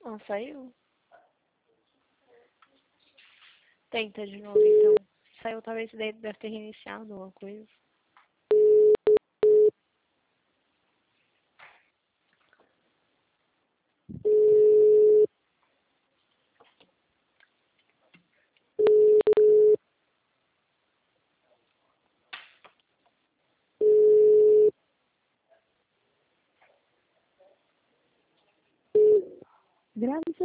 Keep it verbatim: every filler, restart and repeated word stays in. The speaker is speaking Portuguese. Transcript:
Não, saiu. Tenta de novo, então. Saiu, talvez deve deve ter reiniciado alguma coisa. Grave